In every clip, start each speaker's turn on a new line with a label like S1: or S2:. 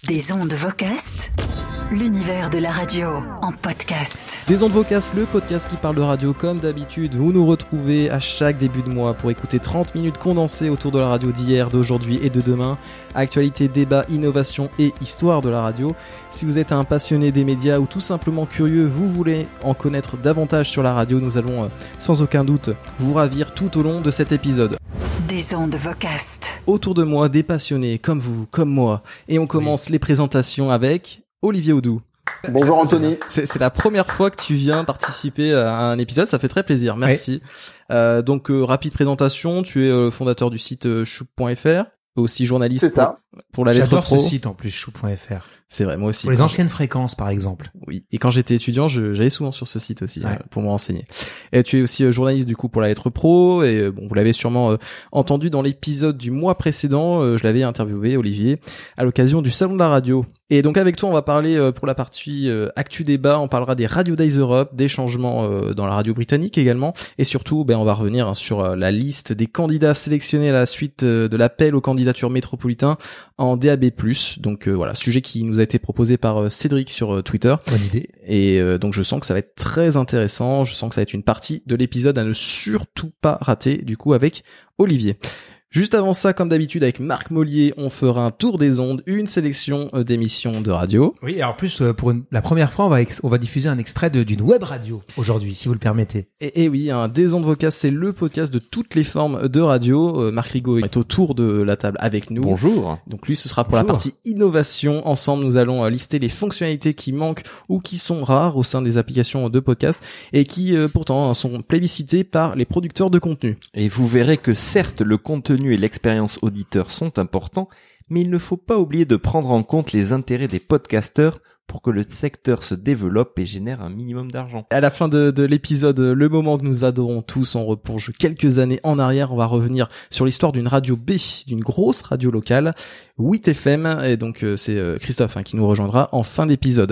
S1: Des ondes Vocast, l'univers de la radio en podcast.
S2: Des ondes Vocast, le podcast qui parle de radio comme d'habitude. Vous nous retrouvez à chaque début de mois pour écouter 30 minutes condensées autour de la radio d'hier, d'aujourd'hui et de demain. Actualité, débat, innovation et histoire de la radio. Si vous êtes un passionné des médias ou tout simplement curieux, vous voulez en connaître davantage sur la radio, nous allons sans aucun doute vous ravir tout au long de cet épisode.
S1: Des ondes Vocast.
S2: Autour de moi, des passionnés comme vous, comme moi. Et on commence les présentations avec Olivier Audou.
S3: Bonjour Anthony.
S2: C'est la première fois que tu viens participer à un épisode, ça fait très plaisir, merci. Oui. Donc rapide présentation, tu es fondateur du site choup.fr, aussi journaliste.
S3: C'est ça.
S2: Pour la lettre pro.
S4: J'adore ce site en plus, choup.fr.
S2: C'est vrai, moi aussi.
S4: Pour les anciennes fréquences par exemple.
S2: Oui, et quand j'étais étudiant, j'allais souvent sur ce site aussi pour me renseigner. Et tu es aussi journaliste du coup pour la lettre pro, et bon, vous l'avez sûrement entendu dans l'épisode du mois précédent, je l'avais interviewé, Olivier, à l'occasion du Salon de la Radio. Et donc avec toi, on va parler pour la partie Actu Débat, on parlera des Radio Days Europe, des changements dans la radio britannique également, et surtout on va revenir sur la liste des candidats sélectionnés à la suite de l'appel aux candidatures métropolitains en DAB+. Donc voilà, sujet qui nous a été proposé par Cédric sur Twitter.
S4: Bonne idée.
S2: Et donc je sens que ça va être très intéressant, je sens que ça va être une partie de l'épisode à ne surtout pas rater, du coup avec Olivier. Juste avant ça, comme d'habitude, avec Marc Mollier, on fera un tour des ondes, une sélection d'émissions de radio.
S4: Oui, alors en plus, pour la première fois, on va diffuser un extrait d'une web radio aujourd'hui, si vous le permettez.
S2: Et oui, Des ondes Vocast, c'est le podcast de toutes les formes de radio. Marc Rigaud est autour de la table avec nous.
S3: Bonjour.
S2: Donc lui, ce sera pour la partie innovation. Ensemble, nous allons lister les fonctionnalités qui manquent ou qui sont rares au sein des applications de podcast et qui, pourtant, sont plébiscitées par les producteurs de contenu.
S5: Et vous verrez que certes, le contenu et l'expérience auditeur sont importants, mais il ne faut pas oublier de prendre en compte les intérêts des podcasteurs pour que le secteur se développe et génère un minimum d'argent.
S2: À la fin de l'épisode, le moment que nous adorons tous, on replonge quelques années en arrière, on va revenir sur l'histoire d'une radio B, d'une grosse radio locale, 8FM, et donc c'est Christophe qui nous rejoindra en fin d'épisode.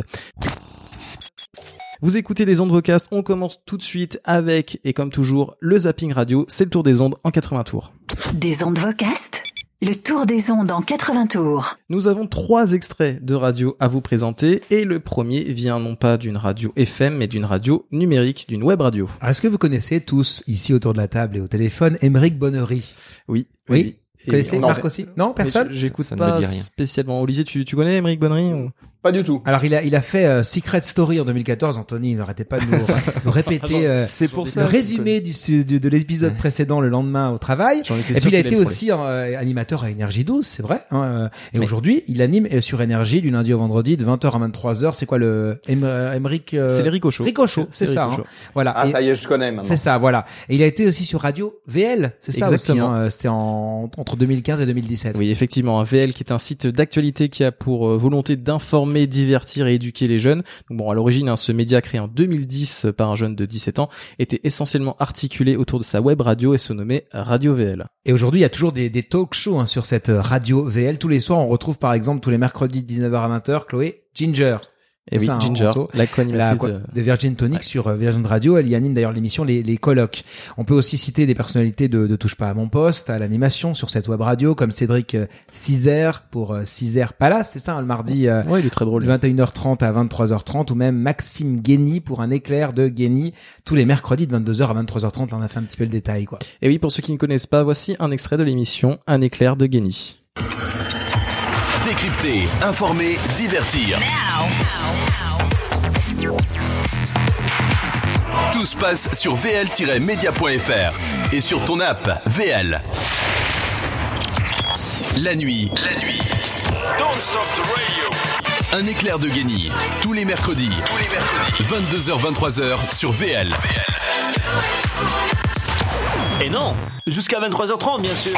S2: Vous écoutez des ondes Vocast, on commence tout de suite avec, et comme toujours, le zapping radio, c'est le tour des ondes en 80 tours.
S1: Des ondes Vocast, le tour des ondes en 80 tours.
S2: Nous avons 3 extraits de radio à vous présenter, et le premier vient non pas d'une radio FM, mais d'une radio numérique, d'une web radio.
S4: Alors, est-ce que vous connaissez tous, ici autour de la table et au téléphone, Aymeric Bonnery?
S2: Oui.
S4: Vous connaissez Marc aussi? Non, personne?
S2: J'écoute pas spécialement. Olivier, tu connais Aymeric Bonnery ou...
S3: Pas du tout.
S4: Alors il a fait Secret Story en 2014. Anthony n'arrêtait pas de nous répéter
S5: c'est pour ça,
S4: le résumé de l'épisode précédent le lendemain au travail. Et puis il a été aussi animateur à Énergie 12, c'est vrai. Et aujourd'hui, il anime sur Énergie du lundi au vendredi de 20h à 23h. C'est quoi le Aymeric
S2: C'est les Rico Show.
S4: Rico Show, c'est ça. Voilà.
S3: Ah, ça y est, je connais maintenant.
S4: C'est ça, voilà. Et il a été aussi sur Radio VL, c'est ça.
S2: Exactement.
S4: Aussi. C'était entre 2015 et 2017.
S2: Oui, effectivement, un VL qui est un site d'actualité qui a pour volonté d'informer, divertir et éduquer les jeunes. Donc bon, à l'origine, ce média créé en 2010 par un jeune de 17 ans était essentiellement articulé autour de sa web radio et se nommait Radio VL.
S4: Et aujourd'hui, il y a toujours des talk shows sur cette Radio VL. Tous les soirs, on retrouve par exemple tous les mercredis de 19h à 20h Chloé Ginger.
S2: Et oui, Ginger, la co-animatrice
S4: de Virgin Tonic sur Virgin Radio. Elle y anime d'ailleurs l'émission Les Colloques. On peut aussi citer des personnalités de Touche pas à mon poste, à l'animation sur cette web radio, comme Cédric Cizer pour Cizer Palace, c'est ça, le mardi
S2: ouais, il est très drôle,
S4: de 21h30 à 23h30, ou même Maxime Guény pour un éclair de Guény, tous les mercredis de 22h à 23h30. Là, on a fait un petit peu le détail, quoi.
S2: Et oui, pour ceux qui ne connaissent pas, voici un extrait de l'émission Un éclair de Guény.
S6: Décrypter, informer, divertir. Tout se passe sur vl-media.fr et sur ton app VL. La nuit. Don't stop the radio. Un éclair de Guény. Tous les mercredis. 22h, 23h sur VL.
S7: Et non, jusqu'à 23h30 bien sûr.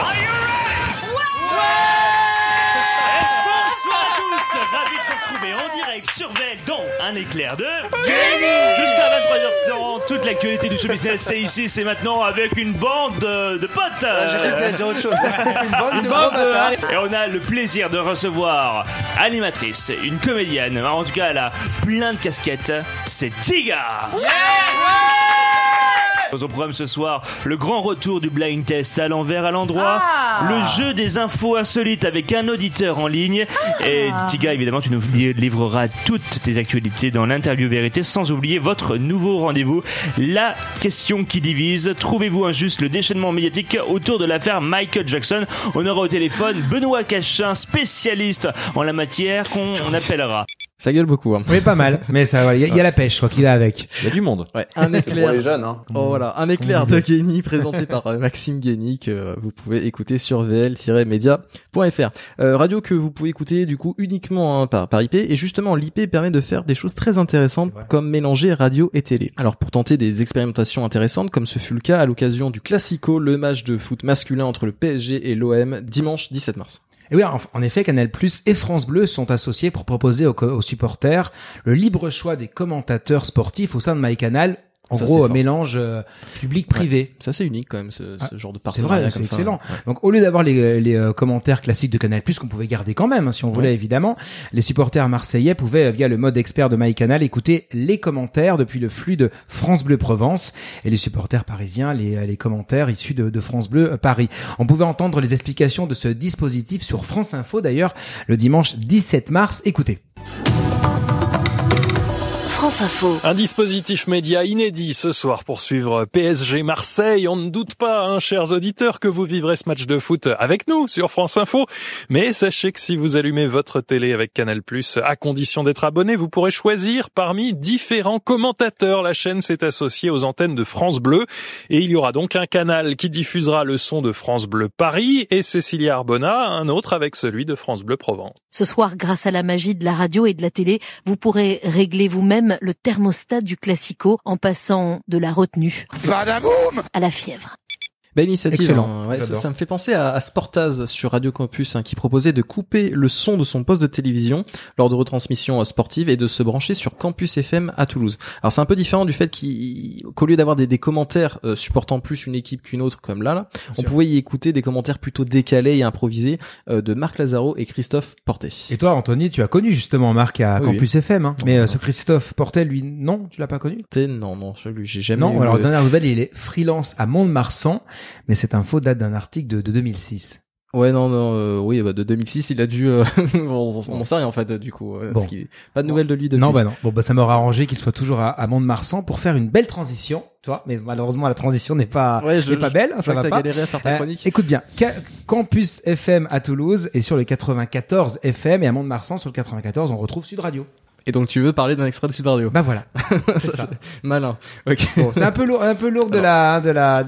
S7: Ravi de vous retrouver en direct sur VL dans Un éclair de Guény. Jusqu'à 23h30, toute l'actualité du show business, c'est ici, c'est maintenant, avec une bande de potes.
S3: J'ai cru dire autre chose. Une bande de gros bâtards.
S7: Et on a le plaisir de recevoir animatrice, une comédienne, en tout cas elle a plein de casquettes, c'est Tiga. Dans au programme ce soir, le grand retour du blind test à l'envers, à l'endroit, le jeu des infos insolites avec un auditeur en ligne. Et Tiga, évidemment, tu nous livreras toutes tes actualités dans l'interview vérité, sans oublier votre nouveau rendez-vous, la question qui divise. Trouvez-vous injuste le déchaînement médiatique autour de l'affaire Michael Jackson? On aura au téléphone Benoît Cachin, spécialiste en la matière, qu'on appellera.
S2: Ça gueule beaucoup, hein.
S4: Oui, pas mal. Mais ça, il y a la pêche, je crois qu'il va avec.
S5: Il y a du monde.
S2: Ouais. Un éclair.
S3: Pour les jeunes, hein.
S2: Oh, voilà. Un éclair de Guény présenté par Maxime Guény que vous pouvez écouter sur vl-media.fr. Radio que vous pouvez écouter, du coup, uniquement, hein, par IP. Et justement, l'IP permet de faire des choses très intéressantes comme mélanger radio et télé. Alors, pour tenter des expérimentations intéressantes, comme ce fut le cas à l'occasion du Classico, le match de foot masculin entre le PSG et l'OM, dimanche 17 mars.
S4: Et oui, en effet, Canal+ et France Bleu sont associés pour proposer aux supporters le libre choix des commentateurs sportifs au sein de MyCanal. En gros, mélange public-privé.
S2: Ouais. Ça, c'est unique quand même, ce genre de partenariat.
S4: C'est vrai, c'est excellent. Ouais. Donc, au lieu d'avoir les commentaires classiques de Canal+, qu'on pouvait garder quand même, hein, si on voulait, évidemment, les supporters marseillais pouvaient, via le mode expert de MyCanal, écouter les commentaires depuis le flux de France Bleu Provence, et les supporters parisiens, les commentaires issus de France Bleu Paris. On pouvait entendre les explications de ce dispositif sur France Info, d'ailleurs, le dimanche 17 mars. Écoutez.
S1: France Info.
S8: Un dispositif média inédit ce soir pour suivre PSG Marseille. On ne doute pas, hein, chers auditeurs, que vous vivrez ce match de foot avec nous sur France Info. Mais sachez que si vous allumez votre télé avec Canal+, à condition d'être abonné, vous pourrez choisir parmi différents commentateurs. La chaîne s'est associée aux antennes de France Bleu. Et il y aura donc un canal qui diffusera le son de France Bleu Paris et Cécilia Arbona, un autre avec celui de France Bleu Provence.
S9: Ce soir, grâce à la magie de la radio et de la télé, vous pourrez régler vous-même le thermostat du Classico en passant de la retenue à la fièvre.
S2: Belle initiative.
S4: Excellent.
S2: Hein. Ouais, ça me fait penser à Sportaz sur Radio Campus, hein, qui proposait de couper le son de son poste de télévision lors de retransmissions sportives et de se brancher sur Campus FM à Toulouse. Alors c'est un peu différent du fait qu'au lieu d'avoir des commentaires supportant plus une équipe qu'une autre comme là, on pouvait y écouter des commentaires plutôt décalés et improvisés de Marc Lazaro et Christophe Portet.
S4: Et toi, Anthony, tu as connu justement Marc à Campus FM, hein. Mais ce Christophe Portet, lui, non, tu l'as pas connu?
S2: Non, celui j'ai jamais.
S4: Non, alors dernière nouvelle, il est freelance à Mont-de-Marsan. Mais cette info date d'un article de 2006.
S2: Ouais, non, oui, de 2006, il a dû, on sait rien, en fait, du coup, parce qu'il pas de nouvelles de lui depuis.
S4: Non, non. Bon, ça m'aurait arrangé qu'il soit toujours à Mont-de-Marsan pour faire une belle transition, tu vois, mais malheureusement, la transition n'est pas belle, ça va pas.
S2: Galéré à faire ta chronique.
S4: Écoute bien, Campus FM à Toulouse et sur le 94 FM et à Mont-de-Marsan sur le 94, on retrouve Sud Radio.
S2: Et donc tu veux parler d'un extrait de Sud Radio.
S4: Bah voilà.
S2: C'est ça. Malin. Ok.
S4: Bon, c'est un peu lourd de la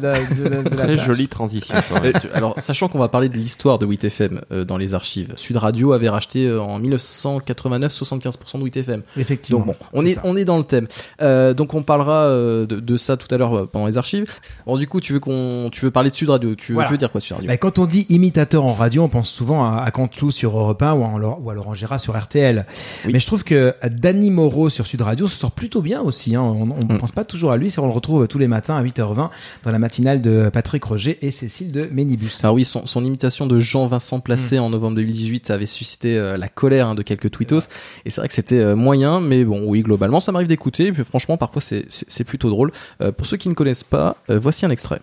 S5: très jolie transition.
S2: Alors, sachant qu'on va parler de l'histoire de 8FM dans les archives, Sud Radio avait racheté en 1989 75% de 8FM.
S4: Effectivement.
S2: Donc bon, on est dans le thème. Donc on parlera de ça tout à l'heure pendant les archives. Bon, du coup, tu veux parler de Sud Radio. Tu veux dire quoi, Sud Radio?
S4: Bah, quand on dit imitateur en radio, on pense souvent à Canteloup sur Europe 1 ou à Laurent Gérard sur RTL. Oui. Mais je trouve que Danny Moreau sur Sud Radio se sort plutôt bien aussi, hein. On pense pas toujours à lui, on le retrouve tous les matins à 8h20 dans la matinale de Patrick Roger et Cécile de Ménibus.
S2: Alors oui, son imitation de Jean-Vincent Placé en novembre 2018 avait suscité la colère de quelques tweetos, et c'est vrai que c'était moyen, mais bon, oui, globalement ça m'arrive d'écouter, et puis franchement parfois c'est plutôt drôle. Pour ceux qui ne connaissent pas, voici un extrait.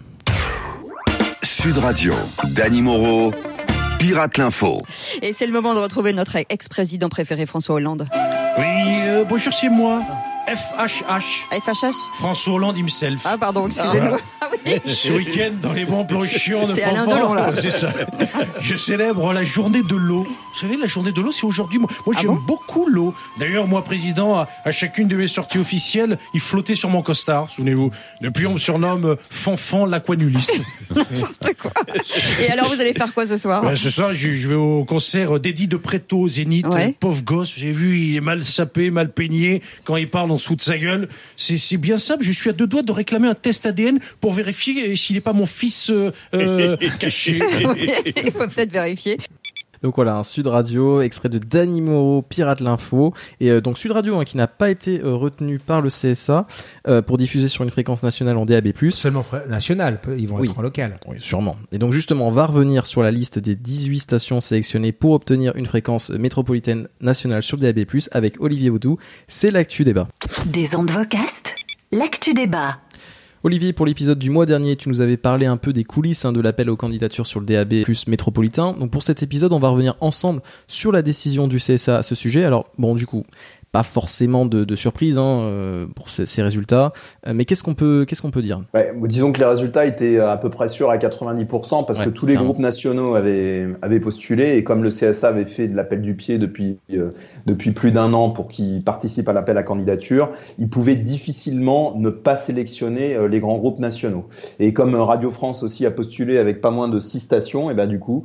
S10: Sud Radio, Danny Moreau, Pirate l'info.
S11: Et c'est le moment de retrouver notre ex-président préféré, François Hollande.
S12: Oui, bonjour, c'est moi. FHH.
S11: FHH
S12: François Hollande himself.
S11: Ah pardon, excusez-nous. Ah, oui.
S12: Ce week-end, dans les bons plans chiants de
S11: c'est Alain Delon, là.
S12: C'est ça. Je célèbre la journée de l'eau. Vous savez, la journée de l'eau, c'est aujourd'hui. Moi j'aime beaucoup l'eau. D'ailleurs, moi, président, à chacune de mes sorties officielles, il flottait sur mon costard, souvenez-vous. Depuis, on me surnomme Fanfan l'aquanuliste.
S11: N'importe quoi. Et alors, vous allez faire quoi ce soir?
S12: Ce soir, je vais au concert d'Eddie de Pretto au Zénith.
S11: Ouais.
S12: Pauvre gosse, j'ai vu, il est mal sapé, mal peigné. Quand il parle, on se fout de sa gueule. C'est bien simple. Je suis à 2 doigts de réclamer un test ADN pour vérifier s'il n'est pas mon fils caché.
S11: Oui, il faut peut-être vérifier.
S2: Donc voilà, un Sud Radio, extrait de Danny Moreau, Pirate l'info. Et donc Sud Radio, qui n'a pas été retenu par le CSA pour diffuser sur une fréquence nationale en DAB+.
S4: Seulement nationale, ils vont être en local.
S2: Oui, sûrement. Et donc justement, on va revenir sur la liste des 18 stations sélectionnées pour obtenir une fréquence métropolitaine nationale sur le DAB+, avec Olivier Vaudou. C'est l'actu débat.
S1: Des ondes vocastes, l'actu débat.
S2: Olivier, pour l'épisode du mois dernier, tu nous avais parlé un peu des coulisses de l'appel aux candidatures sur le DAB+ métropolitain. Donc pour cet épisode, on va revenir ensemble sur la décision du CSA à ce sujet. Alors bon, du coup, pas forcément de surprise pour ces résultats, mais qu'est-ce qu'on peut dire?
S3: Disons que les résultats étaient à peu près sûrs à 90% parce que tous les groupes nationaux avaient postulé, et comme le CSA avait fait de l'appel du pied depuis plus d'un an pour qu'ils participent à l'appel à candidature, ils pouvaient difficilement ne pas sélectionner les grands groupes nationaux. Et comme Radio France aussi a postulé avec pas moins de 6 stations, et du coup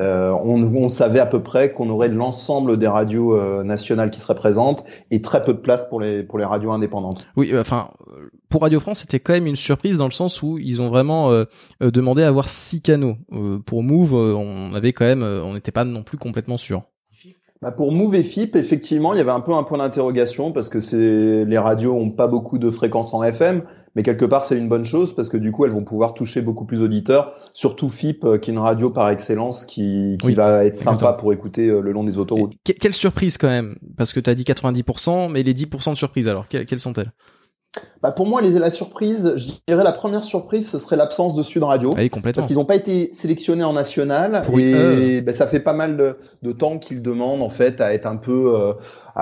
S3: on savait à peu près qu'on aurait l'ensemble des radios nationales qui seraient présentes et très peu de place pour les radios indépendantes.
S2: Oui, pour Radio France, c'était quand même une surprise dans le sens où ils ont vraiment demandé à avoir 6 canaux. Pour Move, on n'était pas non plus complètement sûr.
S3: Pour Move et FIP, effectivement, il y avait un peu un point d'interrogation parce que les radios ont pas beaucoup de fréquences en FM, mais quelque part c'est une bonne chose parce que du coup elles vont pouvoir toucher beaucoup plus d'auditeurs, surtout FIP qui est une radio par excellence qui va être sympa pour écouter le long des autoroutes.
S2: Quelle surprise quand même, parce que tu as dit 90%, mais les 10% de surprise alors, quelles sont-elles?
S3: Pour moi, la surprise, je dirais la première surprise, ce serait l'absence de Sud Radio.
S2: Oui, complètement.
S3: Parce qu'ils n'ont pas été sélectionnés en national ça fait pas mal de temps qu'ils demandent en fait à être un peu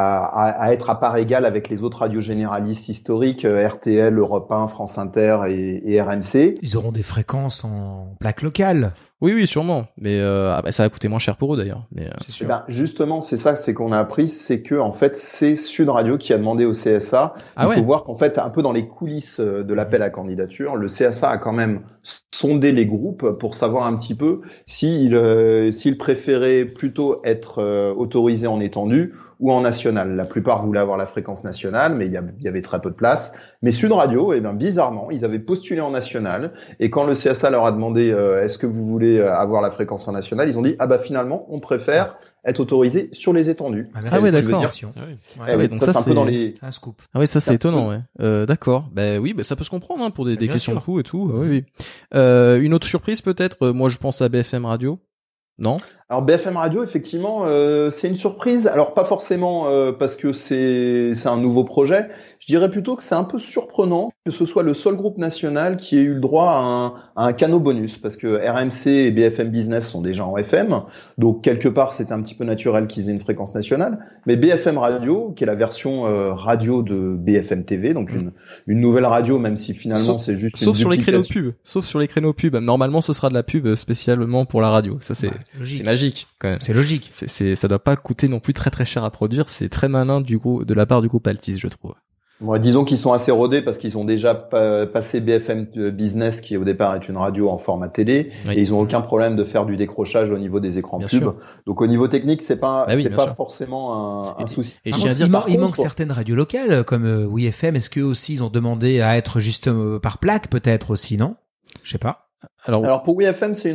S3: à être à part égale avec les autres radios généralistes historiques, RTL, Europe 1, France Inter et RMC.
S4: Ils auront des fréquences en plaque locale.
S2: Oui, sûrement. Mais ça va coûter moins cher pour eux d'ailleurs. Mais
S4: c'est sûr.
S3: Justement, c'est qu'on a appris, c'est que en fait, c'est Sud Radio qui a demandé au CSA. Il faut voir qu'en fait, un peu dans les coulisses de l'appel à candidature, le CSA a quand même sondé les groupes pour savoir un petit peu s'il préférait plutôt être autorisé en étendue ou en national. La plupart voulaient avoir la fréquence nationale, mais il y avait très peu de place. Mais Sud Radio, bizarrement, ils avaient postulé en national, et quand le CSA leur a demandé est-ce que vous voulez avoir la fréquence en national, ils ont dit finalement on préfère être autorisé sur les étendues.
S2: D'accord.
S3: Donc ça c'est un peu dans les
S4: un scoop.
S2: Ah oui, ça c'est étonnant, ouais. D'accord. Ça peut se comprendre pour des questions de coût et tout. Oui. Une autre surprise peut-être, moi je pense à BFM Radio. Non.
S3: Alors BFM Radio, effectivement, c'est une surprise. Alors pas forcément parce que c'est un nouveau projet. Je dirais plutôt que c'est un peu surprenant que ce soit le seul groupe national qui ait eu le droit à un canal bonus, parce que RMC et BFM Business sont déjà en FM, donc quelque part c'était un petit peu naturel qu'ils aient une fréquence nationale. Mais BFM Radio, qui est la version radio de BFM TV, donc une nouvelle radio, même si finalement c'est juste une
S2: sur les créneaux pub. Sauf sur les créneaux pub. Normalement, ce sera de la pub spécialement pour la radio. Ça c'est magique quand même.
S4: C'est logique.
S2: Ça doit pas coûter non plus très très cher à produire. C'est très malin de la part du groupe Altis, je trouve.
S3: Bon, disons qu'ils sont assez rodés parce qu'ils ont déjà passé BFM Business, qui au départ est une radio en format télé, et ils ont aucun problème de faire du décrochage au niveau des écrans pub. Donc au niveau technique, c'est pas forcément un souci.
S4: Et il manque certaines radios locales comme WeFM. Est-ce qu'eux aussi ils ont demandé à être juste par plaque peut-être aussi, non? Je sais pas.
S3: Alors pour WeFM, c'est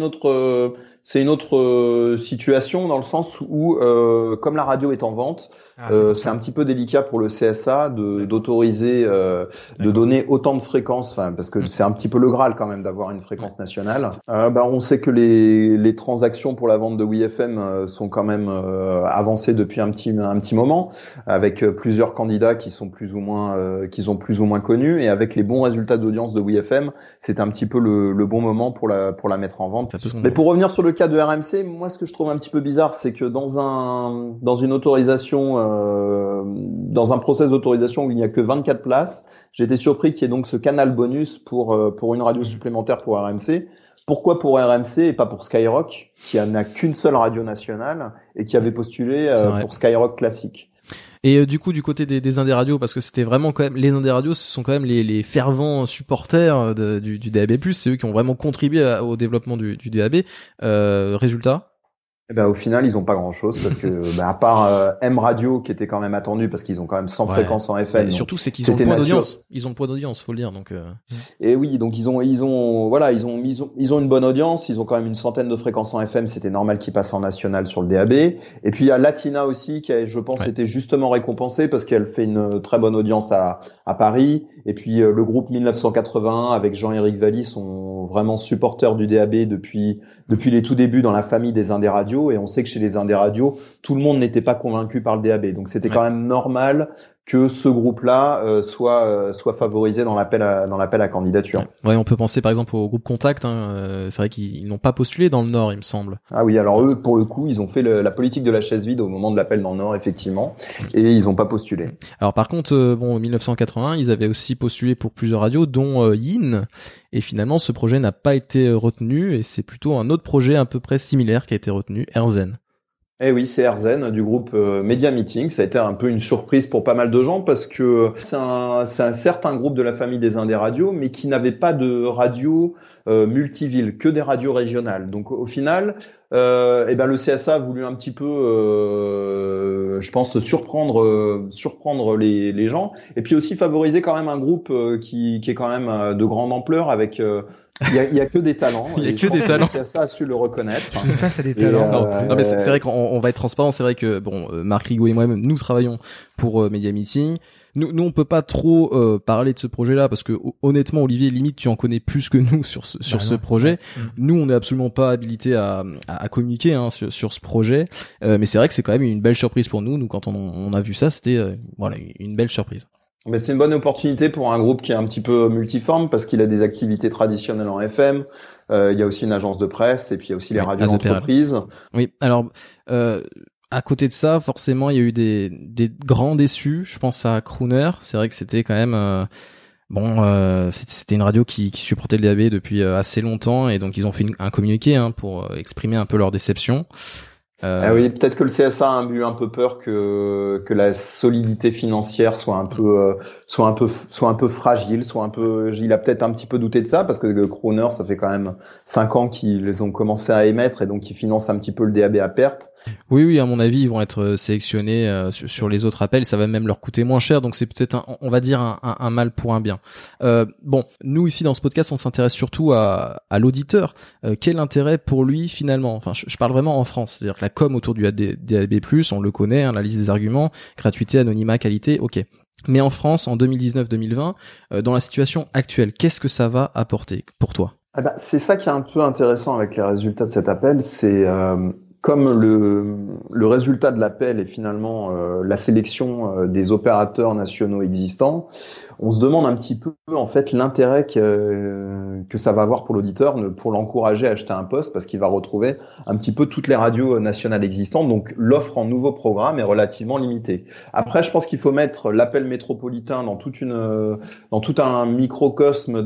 S3: une autre situation dans le sens où comme la radio est en vente, c'est un petit peu délicat pour le CSA d'autoriser de donner autant de fréquences, parce que c'est un petit peu le Graal quand même d'avoir une fréquence nationale. On sait que les transactions pour la vente de WeFM sont quand même avancées depuis un petit moment, avec plusieurs candidats qui sont plus ou moins connus, et avec les bons résultats d'audience de WeFM, c'est un petit peu le bon moment pour la mettre en vente. Mais pour revenir sur le cas de RMC, moi ce que je trouve un petit peu bizarre, c'est que dans une autorisation, dans un process d'autorisation où il n'y a que 24 places, j'ai été surpris qu'il y ait donc ce canal bonus pour une radio supplémentaire pour RMC. Pourquoi pour RMC et pas pour Skyrock, qui n'a qu'une seule radio nationale et qui avait postulé pour Skyrock classique?
S2: Et du coup, du côté des indés radios, parce que c'était vraiment quand même, les indés radios, ce sont quand même les fervents supporters du DAB+, c'est eux qui ont vraiment contribué au développement du DAB. Résultat?
S3: Au final, ils ont pas grand chose parce que, à part M Radio qui était quand même attendu parce qu'ils ont quand même 100 fréquences en FM.
S2: Et surtout, c'est qu'ils ont le point d'audience. Ils ont le point d'audience, faut le dire. Donc.
S3: Et oui, donc ils ont une bonne audience. Ils ont quand même une centaine de fréquences en FM. C'était normal qu'ils passent en national sur le DAB. Et puis il y a Latina aussi qui, je pense, été justement récompensée parce qu'elle fait une très bonne audience à Paris. Et puis le groupe 1981 avec Jean-Éric Valli sont vraiment supporters du DAB depuis les tout débuts dans la famille des indés radios. Et on sait que chez les indés radios, tout le monde n'était pas convaincu par le DAB. Donc c'était quand même normal que ce groupe-là soit favorisé dans l'appel à candidature.
S2: Ouais, on peut penser par exemple au groupe Contact. C'est vrai qu'ils n'ont pas postulé dans le Nord, il me semble.
S3: Ah oui, alors eux, pour le coup, ils ont fait la politique de la chaise vide au moment de l'appel dans le Nord, effectivement, et ils n'ont pas postulé.
S2: Alors par contre, en 1980, ils avaient aussi postulé pour plusieurs radios, dont Yin, et finalement, ce projet n'a pas été retenu, et c'est plutôt un autre projet à peu près similaire qui a été retenu, RZN.
S3: Eh oui, c'est RZN du groupe Media Meeting. Ça a été un peu une surprise pour pas mal de gens parce que c'est un certain groupe de la famille des Indes radios, mais qui n'avait pas de radio multiville, que des radios régionales. Donc au final, le CSA a voulu un petit peu, je pense, surprendre les gens, et puis aussi favoriser quand même un groupe qui est quand même de grande ampleur avec. Il y a que des talents.
S2: Il y a que des talents.
S3: Le CSA a su le reconnaître.
S4: Je suis face à des talents.
S2: Non, mais c'est vrai qu'on va être transparent. C'est vrai que Marc Rigaud et moi-même, nous travaillons pour Media Meeting. Nous on peut pas trop parler de ce projet-là parce que honnêtement, Olivier, limite tu en connais plus que nous sur ce projet. Nous, on n'est absolument pas habilité à communiquer sur ce projet. Mais c'est vrai que c'est quand même une belle surprise pour nous. Nous, quand on a vu ça, c'était une belle surprise.
S3: Mais c'est une bonne opportunité pour un groupe qui est un petit peu multiforme parce qu'il a des activités traditionnelles en FM. Il y a aussi une agence de presse et puis il y a aussi les radios d'entreprise.
S2: Oui, alors à côté de ça, forcément, il y a eu des grands déçus. Je pense à Crooner. C'est vrai que c'était quand même c'était une radio qui supportait le DAB depuis assez longtemps et donc ils ont fait un communiqué pour exprimer un peu leur déception.
S3: Oui, peut-être que le CSA a eu un peu peur que la solidité financière soit un peu fragile, il a peut-être un petit peu douté de ça parce que Crooner, ça fait quand même 5 ans qu'ils les ont commencé à émettre et donc ils financent un petit peu le DAB à perte.
S2: Oui, à mon avis, ils vont être sélectionnés sur les autres appels, ça va même leur coûter moins cher, donc c'est peut-être on va dire un mal pour un bien. Nous ici dans ce podcast, on s'intéresse surtout à l'auditeur. Quel intérêt pour lui finalement? Enfin, je parle vraiment en France, c'est-à-dire que la com autour du DAB+, on le connaît, la liste des arguments, gratuité, anonymat, qualité, ok. Mais en France, en 2019-2020, dans la situation actuelle, qu'est-ce que ça va apporter pour toi?
S3: C'est ça qui est un peu intéressant avec les résultats de cet appel, c'est comme le résultat de l'appel est finalement la sélection des opérateurs nationaux existants, on se demande un petit peu en fait l'intérêt que ça va avoir pour l'auditeur pour l'encourager à acheter un poste parce qu'il va retrouver un petit peu toutes les radios nationales existantes. Donc l'offre en nouveaux programmes est relativement limitée. Après, je pense qu'il faut mettre l'appel métropolitain dans tout un microcosme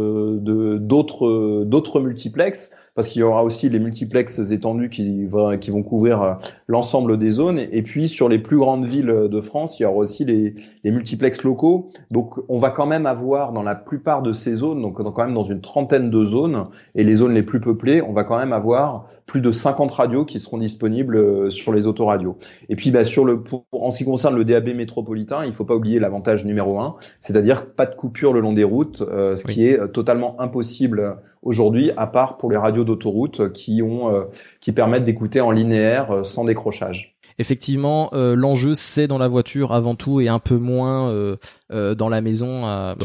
S3: d'autres multiplexes. Parce qu'il y aura aussi les multiplexes étendus qui vont couvrir l'ensemble des zones. Et puis, sur les plus grandes villes de France, il y aura aussi les multiplexes locaux. Donc, on va quand même avoir dans la plupart de ces zones, donc quand même dans une trentaine de zones, et les zones les plus peuplées, on va quand même avoir plus de 50 radios qui seront disponibles sur les autoradios. Et puis, en ce qui concerne le DAB métropolitain, il faut pas oublier l'avantage numéro 1, c'est-à-dire pas de coupure le long des routes, qui est totalement impossible aujourd'hui, à part pour les radios d'autoroute qui permettent d'écouter en linéaire sans décrochage.
S2: Effectivement, l'enjeu c'est dans la voiture avant tout et un peu moins dans la maison.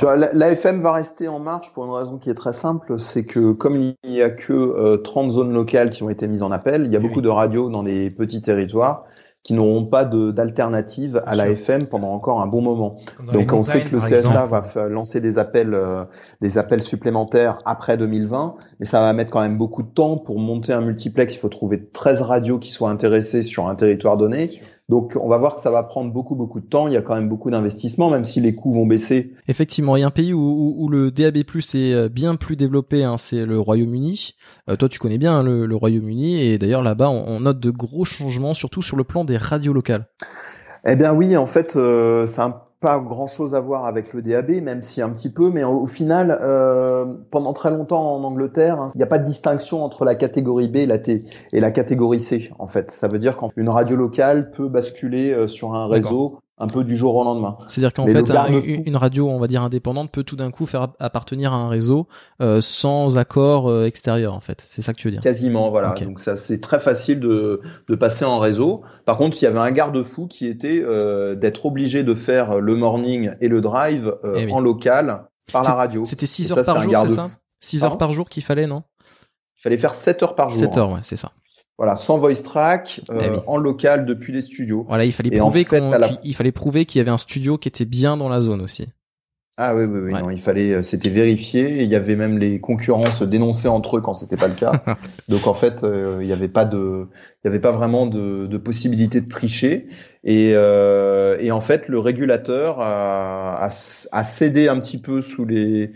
S3: La FM va rester en marche pour une raison qui est très simple, c'est que comme il n'y a que 30 zones locales qui ont été mises en appel, il y a beaucoup de radios dans les petits territoires qui n'auront pas d'alternative à la FM pendant encore un bon moment. Donc on sait que le CSA va lancer des appels supplémentaires après 2020, mais ça va mettre quand même beaucoup de temps pour monter un multiplex. Il faut trouver 13 radios qui soient intéressées sur un territoire donné. Donc on va voir que ça va prendre beaucoup de temps. Il y a quand même beaucoup d'investissements, même si les coûts vont baisser.
S2: Effectivement, il y a un pays où le DAB+ est bien plus développé, c'est le Royaume-Uni. Toi, tu connais bien le Royaume-Uni, et d'ailleurs là-bas, on note de gros changements, surtout sur le plan des radios locales.
S3: Eh bien oui, en fait, ça pas grand-chose à voir avec le DAB, même si un petit peu, mais au final, pendant très longtemps en Angleterre, il n'y a pas de distinction entre la catégorie B et la catégorie C, en fait. Ça veut dire qu'une radio locale peut basculer sur un réseau un peu du jour au lendemain.
S2: C'est-à-dire qu'en fait, une radio, on va dire indépendante, peut tout d'un coup faire appartenir à un réseau sans accord extérieur, en fait. C'est ça que tu veux dire?
S3: Quasiment, voilà. Okay. Donc ça, c'est très facile de passer en réseau. Par contre, il y avait un garde-fou qui était d'être obligé de faire le morning et le drive en local par la radio.
S2: C'était 6 heures par jour, c'est ça? 6 heures par jour qu'il fallait, non?
S3: Il fallait faire 7 heures par jour.
S2: 7 heures, ouais, c'est ça.
S3: Voilà, sans voice track, en local depuis les studios.
S2: Voilà, il fallait prouver qu'il y avait un studio qui était bien dans la zone aussi.
S3: Ah oui, non, il fallait, c'était vérifié. Et il y avait même les concurrents se dénonçaient entre eux quand c'était pas le cas. Donc en fait, il y avait pas vraiment de possibilité de tricher. Et en fait, le régulateur a cédé un petit peu sous le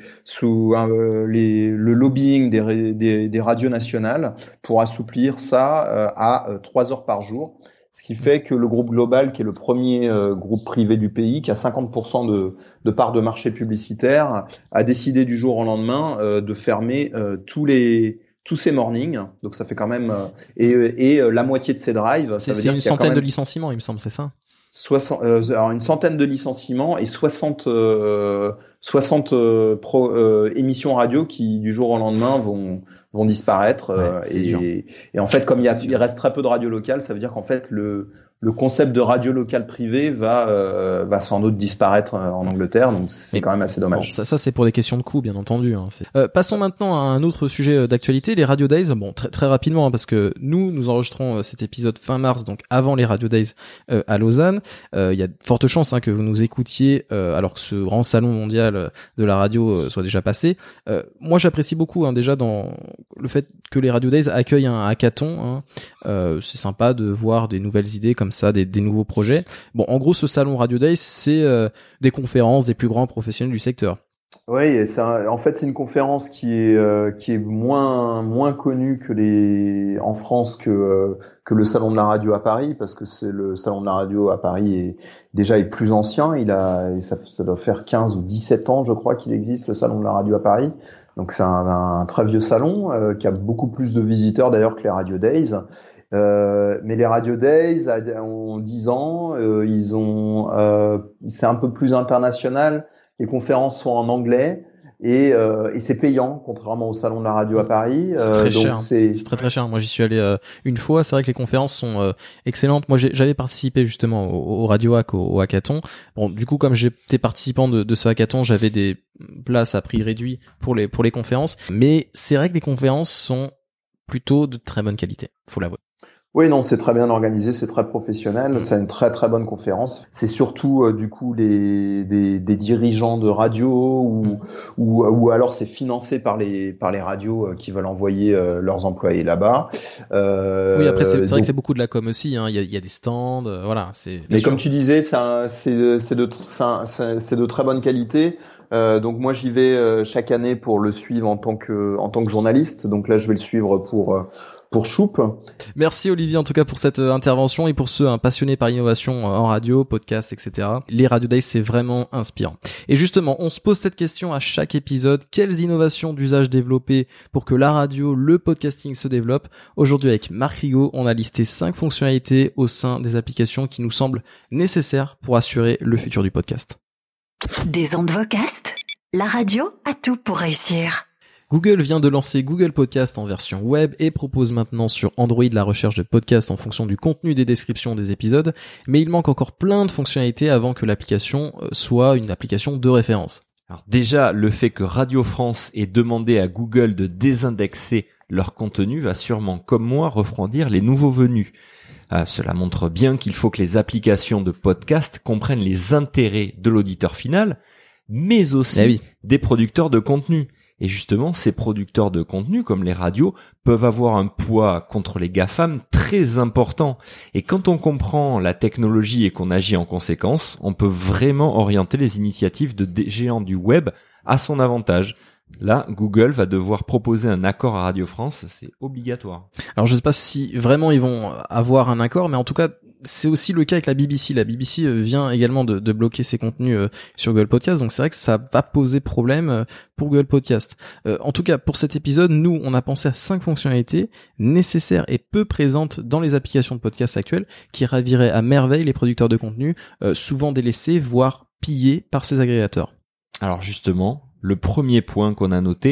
S3: lobbying des radios nationales pour assouplir ça à 3 heures par jour. Ce qui fait que le groupe Global, qui est le premier groupe privé du pays, qui a 50% de part de marché publicitaire, a décidé du jour au lendemain de fermer tous ses mornings. Donc ça fait quand même et la moitié de ses drives.
S2: C'est une centaine de licenciements, il me semble, c'est ça.
S3: Alors une centaine de licenciements et 60 émissions radio qui du jour au lendemain vont disparaître. Et en fait, comme il reste très peu de radio locale, ça veut dire qu'en fait le concept de radio locale privée va sans doute disparaître en Angleterre, donc c'est quand même assez dommage.
S2: Bon, ça c'est pour des questions de coût, bien entendu. Passons maintenant à un autre sujet d'actualité, les Radio Days. Bon, très rapidement, parce que nous enregistrons cet épisode fin mars, donc avant les Radio Days à Lausanne. Il y a de fortes chances que vous nous écoutiez alors que ce grand salon mondial de la radio soit déjà passé. Moi, j'apprécie beaucoup déjà dans le fait que les Radio Days accueillent un hackathon. C'est sympa de voir des nouvelles idées comme ça, des nouveaux projets. Bon, en gros, ce salon Radio Days, c'est des conférences des plus grands professionnels du secteur.
S3: Oui, et en fait, c'est une conférence qui est moins connue en France que le salon de la radio à Paris, parce que c'est le salon de la radio à Paris est plus ancien. Ça doit faire 15 ou 17 ans, je crois, qu'il existe le salon de la radio à Paris. Donc c'est un très vieux salon qui a beaucoup plus de visiteurs d'ailleurs que les Radio Days. Mais les Radio Days ont 10 ans, c'est un peu plus international. Les conférences sont en anglais et c'est payant, contrairement au salon de la radio à Paris.
S2: C'est très cher. C'est très cher. Moi, j'y suis allé une fois. C'est vrai que les conférences sont excellentes. Moi, j'avais participé justement au Radio Hack, au hackathon. Bon, du coup, comme j'étais participant de ce hackathon, j'avais des places à prix réduit pour les conférences. Mais c'est vrai que les conférences sont plutôt de très bonne qualité, faut l'avouer.
S3: Oui, non, c'est très bien organisé, c'est très professionnel, c'est une très très bonne conférence. C'est surtout du coup des dirigeants de radio ou alors c'est financé par les radios qui veulent envoyer leurs employés là-bas.
S2: Oui, après c'est vrai que c'est beaucoup de la com aussi. Il y a des stands, voilà.
S3: Mais comme tu disais, c'est de très bonne qualité. Donc moi j'y vais chaque année pour le suivre en tant que journaliste. Donc là je vais le suivre pour Choup.
S2: Merci Olivier en tout cas pour cette intervention et pour ceux passionnés par l'innovation en radio, podcast, etc. Les Radio Days, c'est vraiment inspirant. Et justement, on se pose cette question à chaque épisode. Quelles innovations d'usage développer pour que la radio, le podcasting se développe? Aujourd'hui avec Marc Rigaud, on a listé 5 fonctionnalités au sein des applications qui nous semblent nécessaires pour assurer le futur du podcast.
S1: Des ondes vocastes, la radio a tout pour réussir.
S2: Google vient de lancer Google Podcast en version web et propose maintenant sur Android la recherche de podcasts en fonction du contenu des descriptions des épisodes, mais il manque encore plein de fonctionnalités avant que l'application soit une application de référence.
S5: Alors déjà, le fait que Radio France ait demandé à Google de désindexer leur contenu va sûrement, comme moi, refroidir les nouveaux venus. Cela montre bien qu'il faut que les applications de podcast comprennent les intérêts de l'auditeur final, mais aussi des producteurs de contenu. Et justement, ces producteurs de contenu, comme les radios, peuvent avoir un poids contre les GAFAM très important. Et quand on comprend la technologie et qu'on agit en conséquence, on peut vraiment orienter les initiatives de géants du web à son avantage. Là, Google va devoir proposer un accord à Radio France, c'est obligatoire.
S2: Alors je sais pas si vraiment ils vont avoir un accord, mais en tout cas, c'est aussi le cas avec la BBC. La BBC vient également de bloquer ses contenus sur Google Podcast, donc c'est vrai que ça va poser problème pour Google Podcast. En tout cas, pour cet épisode, nous, on a pensé à 5 fonctionnalités nécessaires et peu présentes dans les applications de podcast actuelles qui raviraient à merveille les producteurs de contenu, souvent délaissés, voire pillés par ces agrégateurs.
S5: Alors justement, le premier point qu'on a noté,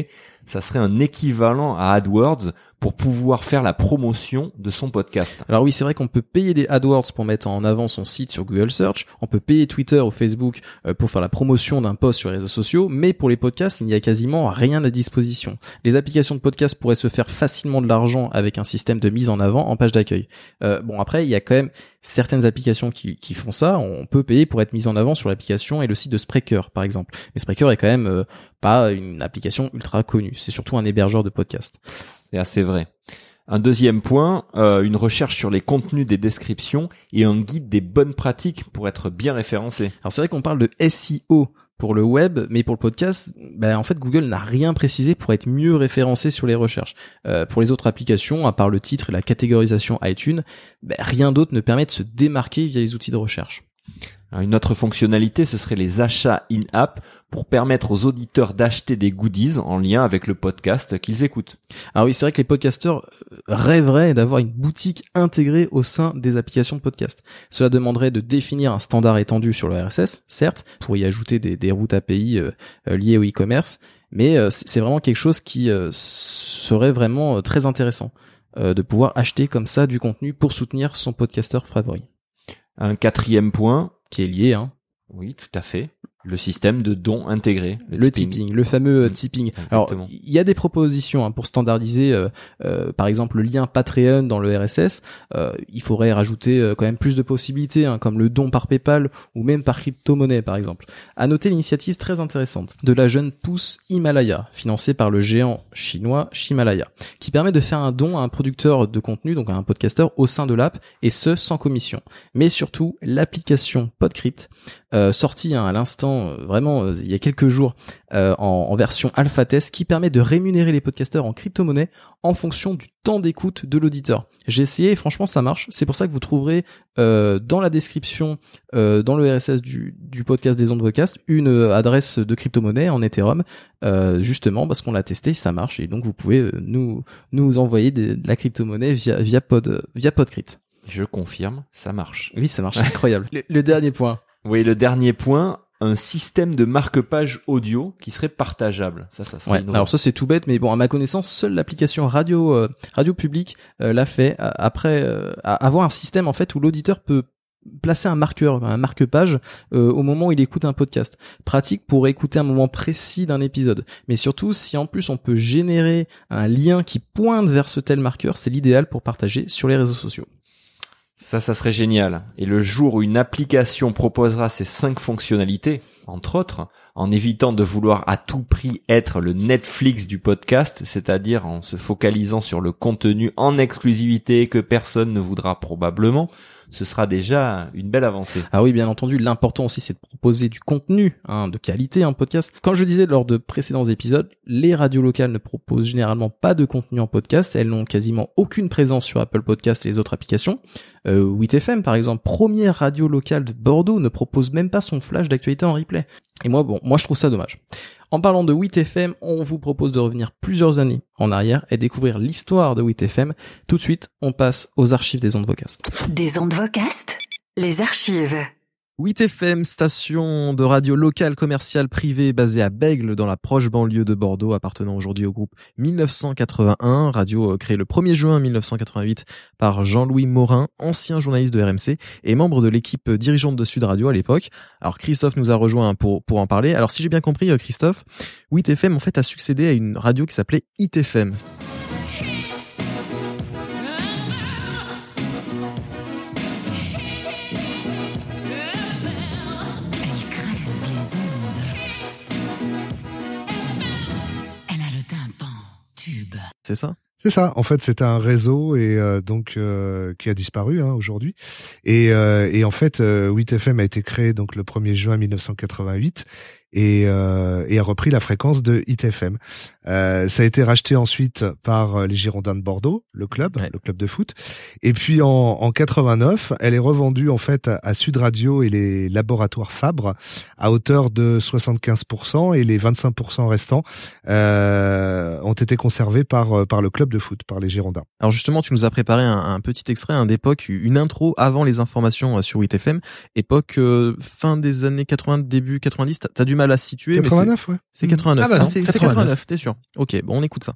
S5: ça serait un équivalent à AdWords pour pouvoir faire la promotion de son podcast.
S2: Alors oui, c'est vrai qu'on peut payer des AdWords pour mettre en avant son site sur Google Search, on peut payer Twitter ou Facebook pour faire la promotion d'un post sur les réseaux sociaux, mais pour les podcasts, il n'y a quasiment rien à disposition. Les applications de podcast pourraient se faire facilement de l'argent avec un système de mise en avant en page d'accueil. Bon, après, il y a quand même certaines applications qui font ça. On peut payer pour être mis en avant sur l'application et le site de Spreaker, par exemple. Mais Spreaker est quand même pas une application ultra connue. C'est surtout un hébergeur de podcast.
S5: C'est assez vrai. Un deuxième point, une recherche sur les contenus des descriptions et un guide des bonnes pratiques pour être bien référencé.
S2: Alors c'est vrai qu'on parle de SEO pour le web, mais pour le podcast, en fait Google n'a rien précisé pour être mieux référencé sur les recherches. Pour les autres applications, à part le titre et la catégorisation iTunes, rien d'autre ne permet de se démarquer via les outils de recherche.
S5: Alors une autre fonctionnalité, ce serait les achats in-app pour permettre aux auditeurs d'acheter des goodies en lien avec le podcast qu'ils écoutent.
S2: Alors oui, c'est vrai que les podcasteurs rêveraient d'avoir une boutique intégrée au sein des applications de podcast. Cela demanderait de définir un standard étendu sur le RSS, certes, pour y ajouter des routes API liées au e-commerce, mais c'est vraiment quelque chose qui serait vraiment très intéressant de pouvoir acheter comme ça du contenu pour soutenir son podcasteur favori.
S5: Un quatrième point
S2: qui est lié,
S5: Oui, tout à fait. Le système de dons intégré.
S2: Le tipping, le fameux tipping.
S5: Exactement.
S2: Alors, il y a des propositions pour standardiser, par exemple, le lien Patreon dans le RSS. Il faudrait rajouter quand même plus de possibilités, comme le don par PayPal ou même par crypto-monnaie, par exemple. À noter l'initiative très intéressante de la jeune pousse Himalaya, financée par le géant chinois Himalaya, qui permet de faire un don à un producteur de contenu, donc à un podcasteur, au sein de l'app, et ce, sans commission. Mais surtout, l'application Podcrypt, sortie à l'instant, vraiment il y a quelques jours, en version alpha test, qui permet de rémunérer les podcasteurs en crypto-monnaie en fonction du temps d'écoute de l'auditeur. J'ai essayé et franchement ça marche. C'est pour ça que vous trouverez dans la description, dans le RSS du podcast des ondes Vocast, une adresse de crypto-monnaie en Ethereum, justement parce qu'on l'a testé, ça marche, et donc vous pouvez nous envoyer de la crypto-monnaie via Podcrypt.
S5: Je confirme, ça marche.
S2: Oui, ça marche, incroyable. Le dernier point.
S5: Oui, le dernier point, un système de marque-page audio qui serait partageable. Ça serait
S2: alors ça c'est tout bête, mais bon, à ma connaissance, seule l'application Radio Public l'a fait, après avoir un système en fait où l'auditeur peut placer un marque-page au moment où il écoute un podcast. Pratique pour écouter un moment précis d'un épisode. Mais surtout, si en plus on peut générer un lien qui pointe vers ce tel marqueur, c'est l'idéal pour partager sur les réseaux sociaux.
S5: Ça serait génial. Et le jour où une application proposera ces 5 fonctionnalités, entre autres, en évitant de vouloir à tout prix être le Netflix du podcast, c'est-à-dire en se focalisant sur le contenu en exclusivité que personne ne voudra probablement, ce sera déjà une belle avancée.
S2: Ah oui, bien entendu, l'important aussi c'est de proposer du contenu de qualité, un podcast. Comme je disais lors de précédents épisodes, les radios locales ne proposent généralement pas de contenu en podcast, elles n'ont quasiment aucune présence sur Apple Podcast et les autres applications. 8FM par exemple, première radio locale de Bordeaux, ne propose même pas son flash d'actualité en replay. Et moi je trouve ça dommage. En parlant de 8FM, on vous propose de revenir plusieurs années en arrière et découvrir l'histoire de 8FM. Tout de suite, on passe aux archives des ondes Vocast.
S1: Des ondes Vocast, les archives.
S2: 8FM, station de radio locale commerciale privée basée à Bègles dans la proche banlieue de Bordeaux, appartenant aujourd'hui au groupe 1981, radio créée le 1er juin 1988 par Jean-Louis Morin, ancien journaliste de RMC et membre de l'équipe dirigeante de Sud Radio à l'époque. Alors Christophe nous a rejoint pour en parler. Alors si j'ai bien compris Christophe, 8FM en fait a succédé à une radio qui s'appelait ITFM. C'est ça ?
S13: C'est ça. En fait, c'était un réseau et qui a disparu aujourd'hui. Et en fait, 8FM a été créé donc le 1er juin 1988 et a repris la fréquence de ITFM. Ça a été racheté ensuite par les Girondins de Bordeaux, le club de foot. Et puis en 89, elle est revendue en fait à Sud Radio et les laboratoires Fabre à hauteur de 75% et les 25% restants ont été conservés par le club de foot, par les Girondins.
S2: Alors justement, tu nous as préparé un petit extrait d'époque, une intro avant les informations sur 8FM, époque fin des années 80, début 90. T'as du mal mal à situer.
S13: 89,
S2: mais c'est 89.
S4: Ah bah non,
S2: c'est 89, t'es sûr? Ok, bon, on écoute ça.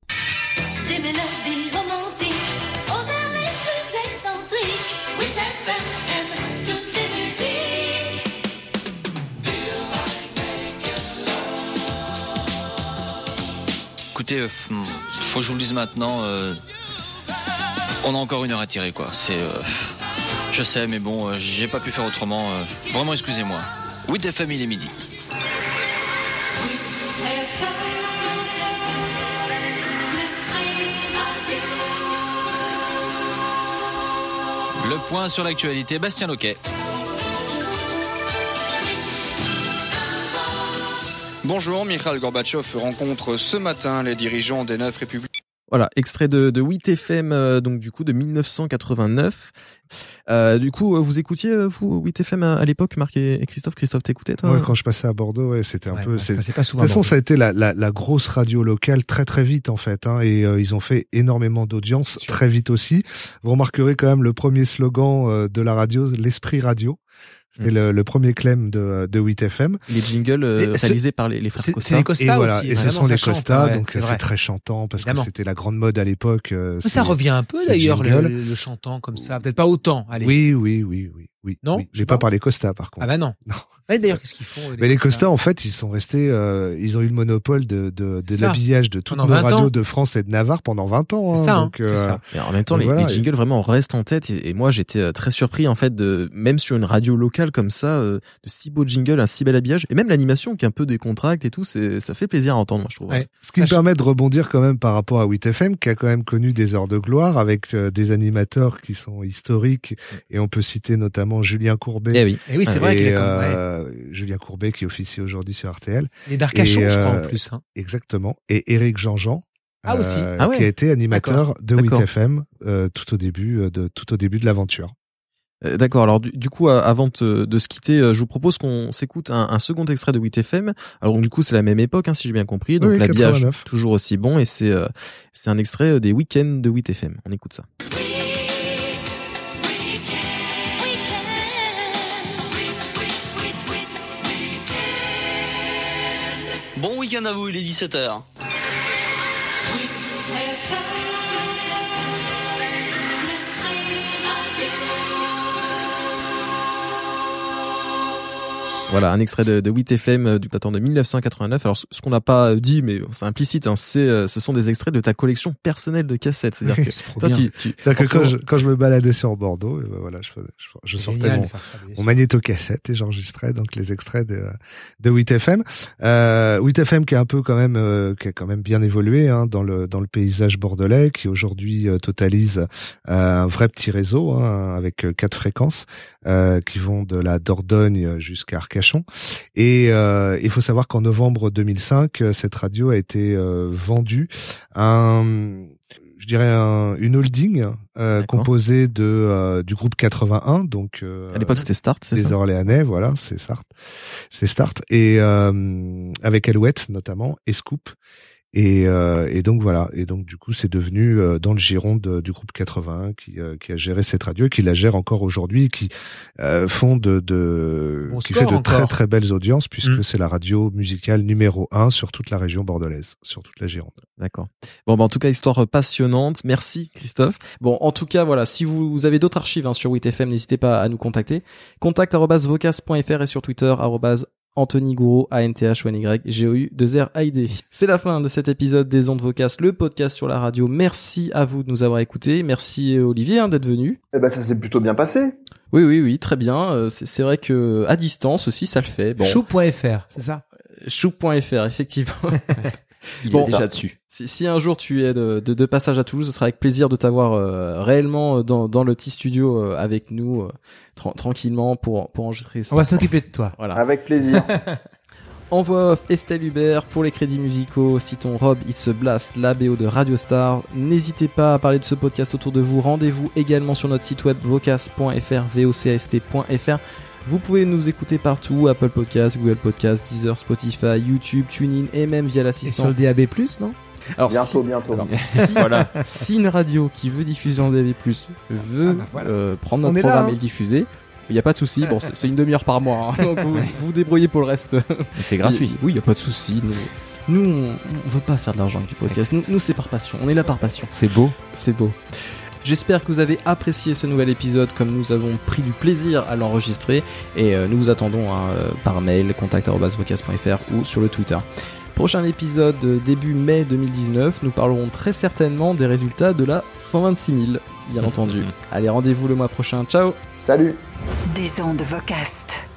S14: Écoutez, faut que je vous le dise maintenant, on a encore 1 heure à tirer, quoi. Je sais, mais bon, j'ai pas pu faire autrement. Vraiment, excusez-moi. 8FM, il est midi. Le point sur l'actualité, Bastien Loquet.
S15: Bonjour, Mikhail Gorbatchev rencontre ce matin les dirigeants des 9 républiques.
S2: Voilà, extrait de 8FM, donc du coup de 1989. Du coup, vous écoutiez vous 8FM à l'époque, Marc et Christophe. Christophe, t'écoutais toi?
S13: Ouais, quand je passais à Bordeaux, ouais, c'était un peu.
S4: C'est pas souvent.
S13: De toute façon, ça a été la grosse radio locale très très vite en fait, hein, et ils ont fait énormément d'audience très vite aussi. Vous remarquerez quand même le premier slogan de la radio, l'esprit radio. C'était le premier claim de 8FM.
S2: Les jingles réalisés par les frères Costa.
S4: C'est les Costa
S13: et voilà,
S4: aussi.
S13: Et ce sont les Costa,
S4: ouais,
S13: donc c'est très chantant parce que c'était la grande mode à l'époque.
S4: Ça revient un peu d'ailleurs le chantant comme ça, peut-être pas autant. Allez.
S13: Oui.
S4: Non,
S13: oui. J'ai pas parlé Costa par contre.
S4: Ah bah non. Ouais, d'ailleurs, qu'est-ce qu'ils font?
S13: Mais les Costa, en fait, ils sont restés, ils ont eu le monopole de l'habillage de toutes nos radios de France et de Navarre pendant 20 ans.
S4: C'est ça.
S13: Donc,
S4: c'est ça.
S2: Et en même temps, les jingles vraiment restent en tête. Et moi, j'étais très surpris en fait même sur une radio locale comme ça, de si beaux jingles, un si bel habillage, et même l'animation qui est un peu décontracte et tout. Ça fait plaisir à entendre, moi, je trouve.
S13: Ouais. Ce qui me permet de rebondir quand même par rapport à 8FM, qui a quand même connu des heures de gloire avec des animateurs qui sont historiques, et on peut citer notamment Julien Courbet.
S4: Et oui, c'est vrai qu'il
S13: Julien Courbet qui officie aujourd'hui sur RTL.
S4: Et d'Arcachon, je crois, en plus. Hein.
S13: Exactement. Et Éric Jean-Jean.
S4: Aussi.
S13: Qui a été animateur de 8FM tout au début de l'aventure.
S2: D'accord. Alors du coup, avant de se quitter, je vous propose qu'on s'écoute un second extrait de 8FM. Alors donc, du coup, c'est la même époque, hein, si j'ai bien compris. Donc l'habillage toujours aussi bon, et c'est un extrait des week-ends de 8FM. On écoute ça.
S14: Bon week-end à vous, il est 17h.
S2: Voilà, un extrait de 8FM du plateau de 1989. Alors, ce qu'on n'a pas dit, mais c'est implicite, hein, ce sont des extraits de ta collection personnelle de cassettes. C'est-à-dire que toi,
S13: c'est-à-dire que quand je me baladais sur Bordeaux, voilà, je sortais mon magnétocassette et j'enregistrais donc les extraits de 8FM. 8FM qui est un peu quand même, qui a quand même bien évolué, hein, dans le paysage bordelais, qui aujourd'hui totalise un vrai petit réseau, hein, avec 4 fréquences qui vont de la Dordogne jusqu'à Arcachon. Et il faut savoir qu'en novembre 2005, cette radio a été vendue à une holding composée du groupe 81, donc
S2: à l'époque c'était Start, c'est
S13: ça, des Orléanais, voilà, c'est Start, et avec Alouette notamment et Scoop. Et donc voilà, et donc du coup c'est devenu dans le giron du groupe 81 qui a géré cette radio et qui la gère encore aujourd'hui, qui font qui fait de très très belles audiences, puisque c'est la radio musicale numéro 1 sur toute la région bordelaise, sur toute la Gironde.
S2: D'accord. Bon, en tout cas, histoire passionnante. Merci Christophe. Bon, en tout cas, voilà, si vous avez d'autres archives, hein, sur 8FM, n'hésitez pas à nous contacter. contact@vocas.fr et sur Twitter Anthony Gouraud, ANTHONY, C'est la fin de cet épisode des Ondes Vocas, le podcast sur la radio. Merci à vous de nous avoir écoutés. Merci Olivier, d'être venu.
S3: Eh ben, ça s'est plutôt bien passé.
S2: Oui, très bien. C'est vrai que à distance aussi, ça le fait. Bon.
S4: Chou.fr, c'est ça?
S2: Chou.fr, effectivement.
S5: Il est déjà dessus.
S2: Si un jour tu es de passage à Toulouse, ce sera avec plaisir de t'avoir réellement dans le petit studio avec nous, tranquillement pour enregistrer ça.
S4: On va s'occuper de toi.
S2: Voilà.
S3: Avec plaisir.
S2: En voix off, Estelle Hubert. Pour les crédits musicaux, citons Rob It's a Blast, la BO de Radio Star. N'hésitez pas à parler de ce podcast autour de vous. Rendez-vous également sur notre site web vocast.fr, vocast.fr. Vous pouvez nous écouter partout, Apple Podcasts, Google Podcasts, Deezer, Spotify, YouTube, TuneIn et même via l'assistant.
S4: Et sur le DAB+, non?
S3: Alors, bientôt.
S2: Si une radio qui veut diffuser en DAB+, veut prendre notre programme et le diffuser, Il y a pas de souci. Bon, c'est une demi-heure par mois. Hein, donc vous débrouillez pour le reste.
S5: Et c'est gratuit.
S2: Oui, il y a pas de souci. Nous, on veut pas faire de l'argent avec du podcast. Nous, c'est par passion. On est là par passion.
S5: C'est beau.
S2: C'est beau. J'espère que vous avez apprécié ce nouvel épisode comme nous avons pris du plaisir à l'enregistrer et nous vous attendons par mail contact@vocast.fr ou sur le Twitter. Prochain épisode début mai 2019, nous parlerons très certainement des résultats de la 126 000, bien entendu. Allez, rendez-vous le mois prochain. Ciao.
S3: Salut.
S1: Des ondes Vocast.